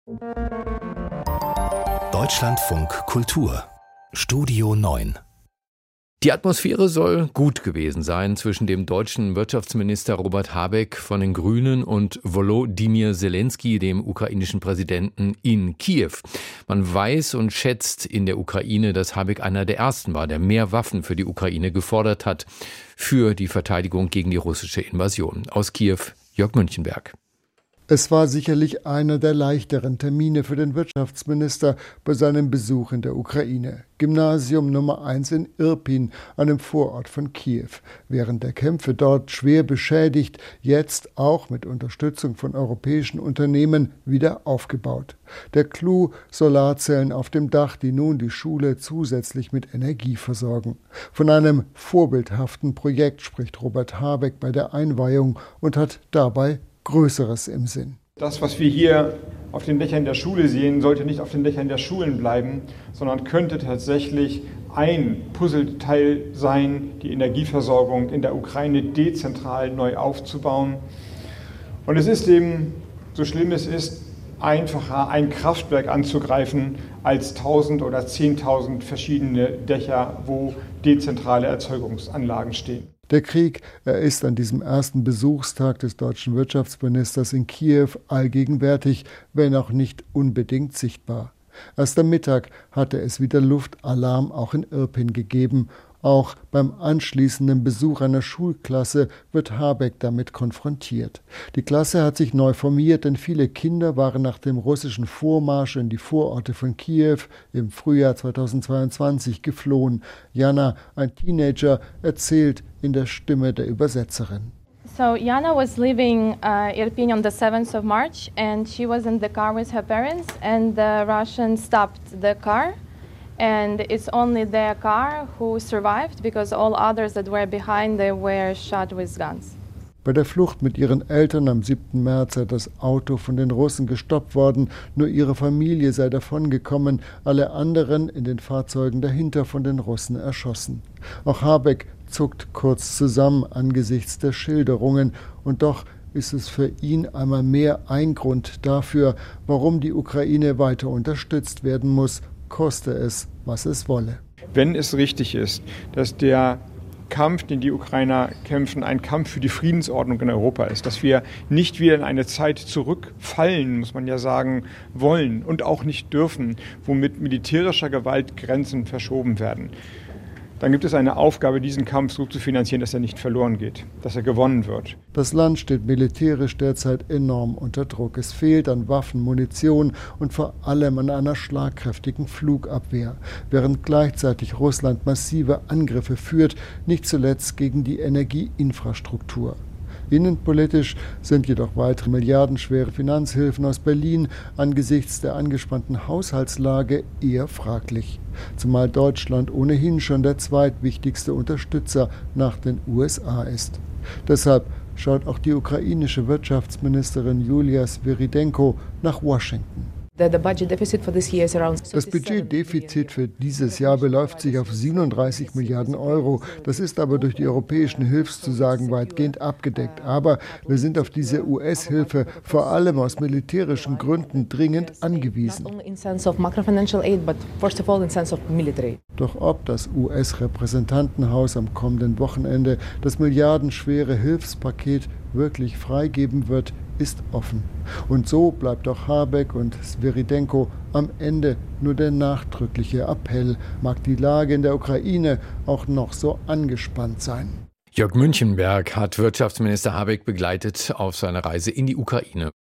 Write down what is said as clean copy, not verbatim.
Deutschlandfunk Kultur Studio 9. Die Atmosphäre soll gut gewesen sein zwischen dem deutschen Wirtschaftsminister Robert Habeck von den Grünen und Volodymyr Zelensky, dem ukrainischen Präsidenten, in Kiew. Man weiß und schätzt in der Ukraine, dass Habeck einer der ersten war, der mehr Waffen für die Ukraine gefordert hat, für die Verteidigung gegen die russische Invasion. Aus Kiew, Jörg Münchenberg. Es war sicherlich einer der leichteren Termine für den Wirtschaftsminister bei seinem Besuch in der Ukraine. Gymnasium Nummer 1 in Irpin, einem Vorort von Kiew. Während der Kämpfe dort schwer beschädigt, jetzt auch mit Unterstützung von europäischen Unternehmen wieder aufgebaut. Der Clou: Solarzellen auf dem Dach, die nun die Schule zusätzlich mit Energie versorgen. Von einem vorbildhaften Projekt spricht Robert Habeck bei der Einweihung und hat dabei Größeres im Sinn. Das, was wir hier auf den Dächern der Schule sehen, sollte nicht auf den Dächern der Schulen bleiben, sondern könnte tatsächlich ein Puzzleteil sein, die Energieversorgung in der Ukraine dezentral neu aufzubauen. Und es ist eben, so schlimm es ist, einfacher, ein Kraftwerk anzugreifen, als 1000 oder 10.000 verschiedene Dächer, wo dezentrale Erzeugungsanlagen stehen. Der Krieg, er ist an diesem ersten Besuchstag des deutschen Wirtschaftsministers in Kiew allgegenwärtig, wenn auch nicht unbedingt sichtbar. Erst am Mittag hatte es wieder Luftalarm auch in Irpin gegeben. Auch beim anschließenden Besuch einer Schulklasse wird Habeck damit konfrontiert. Die Klasse hat sich neu formiert, denn viele Kinder waren nach dem russischen Vormarsch in die Vororte von Kiew im Frühjahr 2022 geflohen. Jana, ein Teenager, erzählt in der Stimme der Übersetzerin. So Jana was leaving Irpin on the 7th of March and she was in the car with her parents and the Russians stopped the car. And it's only their car who survived because all others that were behind, they were shot with guns. Bei der Flucht mit ihren Eltern am 7. März sei das Auto von den Russen gestoppt worden. Nur ihre Familie sei davongekommen, alle anderen in den Fahrzeugen dahinter von den Russen erschossen. Auch Habeck zuckt kurz zusammen angesichts der Schilderungen. Und doch ist es für ihn einmal mehr ein Grund dafür, warum die Ukraine weiter unterstützt werden muss, koste es, was es wolle. Wenn es richtig ist, dass der Kampf, den die Ukrainer kämpfen, ein Kampf für die Friedensordnung in Europa ist, dass wir nicht wieder in eine Zeit zurückfallen, muss man ja sagen, wollen und auch nicht dürfen, wo mit militärischer Gewalt Grenzen verschoben werden, dann gibt es eine Aufgabe, diesen Kampf so zu finanzieren, dass er nicht verloren geht, dass er gewonnen wird. Das Land steht militärisch derzeit enorm unter Druck. Es fehlt an Waffen, Munition und vor allem an einer schlagkräftigen Flugabwehr, während gleichzeitig Russland massive Angriffe führt, nicht zuletzt gegen die Energieinfrastruktur. Innenpolitisch sind jedoch weitere milliardenschwere Finanzhilfen aus Berlin angesichts der angespannten Haushaltslage eher fraglich. Zumal Deutschland ohnehin schon der zweitwichtigste Unterstützer nach den USA ist. Deshalb schaut auch die ukrainische Wirtschaftsministerin Julia Sviridenko nach Washington. Das Budgetdefizit für dieses Jahr beläuft sich auf 37 Milliarden Euro. Das ist aber durch die europäischen Hilfszusagen weitgehend abgedeckt. Aber wir sind auf diese US-Hilfe vor allem aus militärischen Gründen dringend angewiesen. Doch ob das US-Repräsentantenhaus am kommenden Wochenende das milliardenschwere Hilfspaket wirklich freigeben wird, ist offen. Und so bleibt auch Habeck und Sviridenko am Ende nur der nachdrückliche Appell. Mag die Lage in der Ukraine auch noch so angespannt sein. Jörg Münchenberg hat Wirtschaftsminister Habeck begleitet auf seiner Reise in die Ukraine.